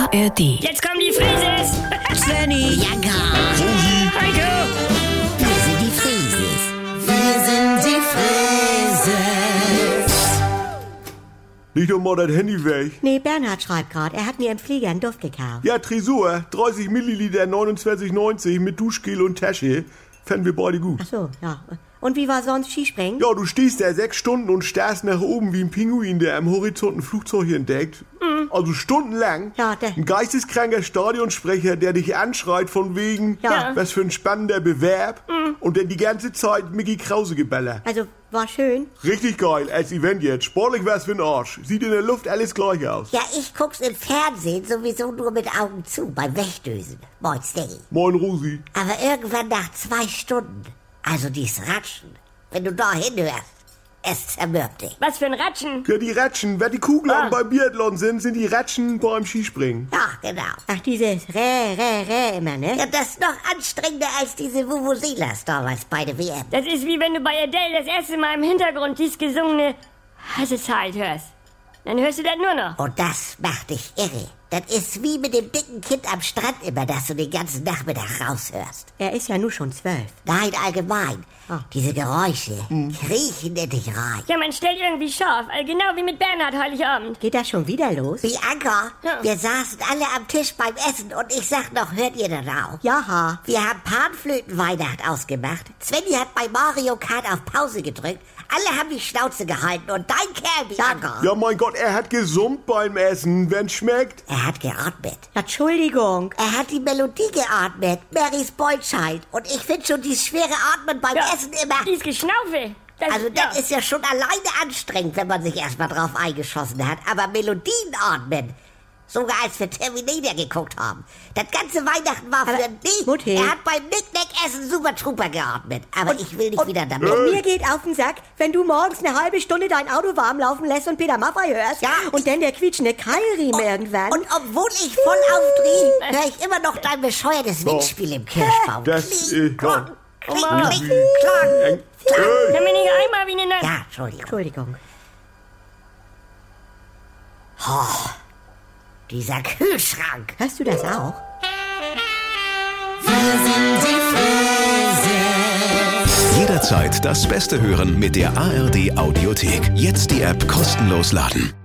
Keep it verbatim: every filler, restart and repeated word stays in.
A R D. Jetzt kommen die Frises! Svenny, Jagger, Heiko! wir sind die Frieses. Wir sind die Frieses. Leg doch mal das Handy weg. Nee, Bernhard schreibt gerade, er hat mir im Flieger einen Duft gekauft. Ja, Tresor, dreißig Milliliter, neunundzwanzig neunzig mit Duschgel und Tasche. Fänden wir beide gut. Ach so, ja. Und wie war sonst Skispringen? Ja, du stehst da sechs Stunden und starrst nach oben wie ein Pinguin, der am Horizont ein Flugzeug entdeckt. Mhm. Also stundenlang. Ja, der- Ein geisteskranker Stadionsprecher, der dich anschreit von wegen, Ja. was für ein spannender Bewerb. Mhm. Und dann die ganze Zeit Mickey Krause geballert. Also, war schön. Richtig geil, als Event jetzt. Sportlich wär's für den Arsch. Sieht in der Luft alles gleich aus. Ja, ich guck's im Fernsehen sowieso nur mit Augen zu, beim Wegdösen. Moin, Steady. Moin, Rosi. Aber irgendwann nach zwei Stunden, also dies Ratschen, wenn du da hinhörst, es zermürbt dich. Was für ein Ratschen! Ja, die Ratschen. Wer die Kugler Ah. beim Biathlon sind, sind die Ratschen beim Skispringen. Ja, genau. Ach, dieses Rä, Rä, Rä immer, ne? Ja, das ist noch anstrengender als diese Vuvuzelas damals bei der W M. Das ist wie wenn du bei Adele das erste Mal im Hintergrund dies gesungene Heiße Zeit hörst. Dann hörst du das nur noch. Und das macht dich irre. Das ist wie mit dem dicken Kind am Strand immer, das du den ganzen Nachmittag raushörst. Er ist ja nur schon zwölf. Nein, allgemein. Ah. Diese Geräusche kriechen in dich rein. Ja, man stellt irgendwie scharf. Also genau wie mit Bernhard Heiligabend. Geht das schon wieder los? Wie Anker. Ja. Wir saßen alle am Tisch beim Essen und ich sag noch, hört ihr das auch? Ja, Wir haben Panflötenweihnacht ausgemacht. Svenny hat bei Mario Kart auf Pause gedrückt. Alle haben die Schnauze gehalten und dein Kerl, Bianca, Ja, mein Gott, er hat gesummt beim Essen, wenn's schmeckt. er hat geatmet. Entschuldigung. Er hat die Melodie geatmet, Marys Boldscheid. Und ich finde schon dieses schwere Atmen beim Ja, Essen immer... Dies Geschnaufe. Das, Also das ja. ist ja schon alleine anstrengend, wenn man sich erstmal drauf eingeschossen hat. Aber Melodien atmen, sogar als wir Terminator geguckt haben. Das ganze Weihnachten war Aber, für dich. Mutti. Er hat beim Nicknack-Essen Super Trooper geatmet. Aber ich will nicht wieder damit. Und mir geht auf den Sack, wenn du morgens eine halbe Stunde dein Auto warm laufen lässt und Peter Maffay hörst. Ja. Und dann der quietschende Keilriemen irgendwann. Und obwohl ich voll aufdrehe, höre ich immer noch dein bescheuertes Windspiel im Kirschbaum. Das, Kling, äh, klong, ja. kling, Oh Mann. kling, klang. Hey. Können wir nicht einmal wie eine Nacht? Ja, Entschuldigung. Entschuldigung. Oh, dieser Kühlschrank. Hörst du das auch? Jederzeit das Beste hören mit der A R D Audiothek. Jetzt die App kostenlos laden.